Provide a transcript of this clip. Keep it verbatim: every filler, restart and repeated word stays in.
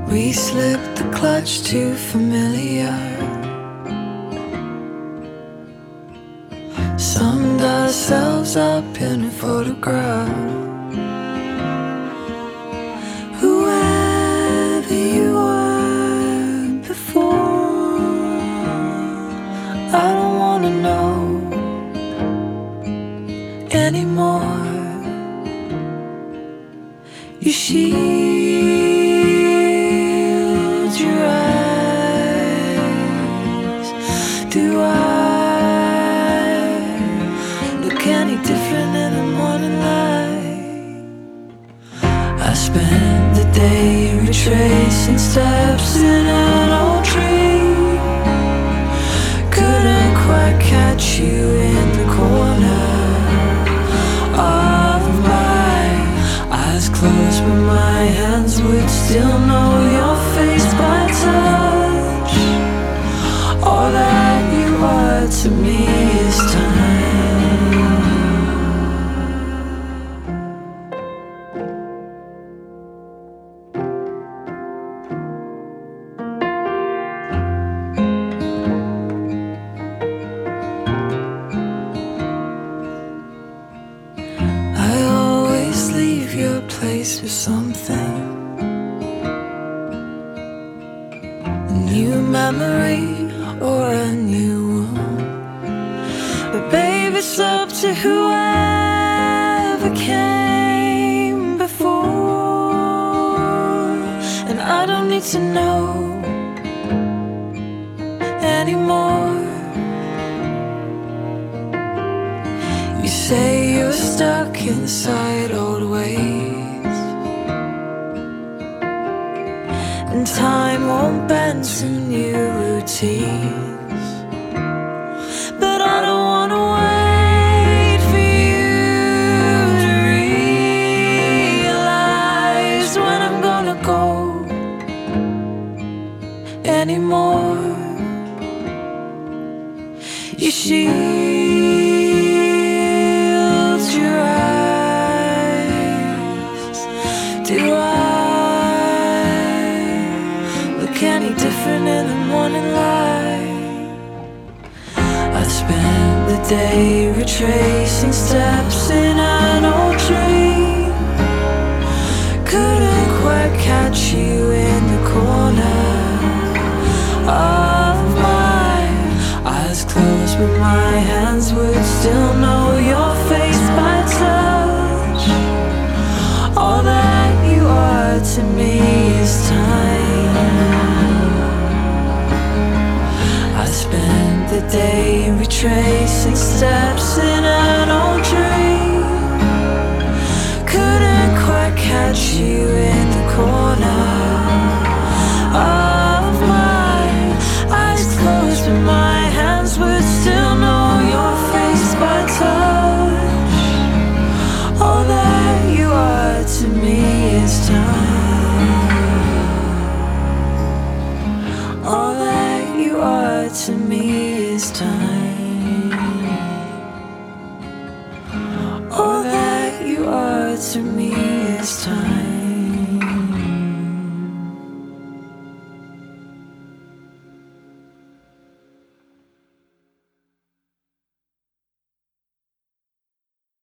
We slipped the clutch too familiar. Summed ourselves up in a photograph. Whoever you were before, I don't wanna know anymore. You shield your eyes. Do I look any different in the morning light? I spent the day retracing steps in an old tree. Couldn't quite catch you in the corner of my eyes closed, but my hands would still know your face by touch. All that you are to me is time. I always leave your place with something, a new memory or a new one. But babe, it's up to whoever came before, and I don't need to know anymore. You say you're stuck inside old ways, and time won't bend to new routines. But I don't wanna wait for you to realize when I'm gonna go anymore. You shield your eyes. Do I look any different in the morning light? I spent the day retracing steps in an old dream. Couldn't quite catch you in the corner of my eyes closed, but my hands would still know your face by touch. All that you are to me is time. I spent the day retracing steps in an old dream. Couldn't quite catch you in the corner of my eyes closed, but my hands would still know your face by touch. All that you are to me is time. All that you are to me is time. All that you are to me is time.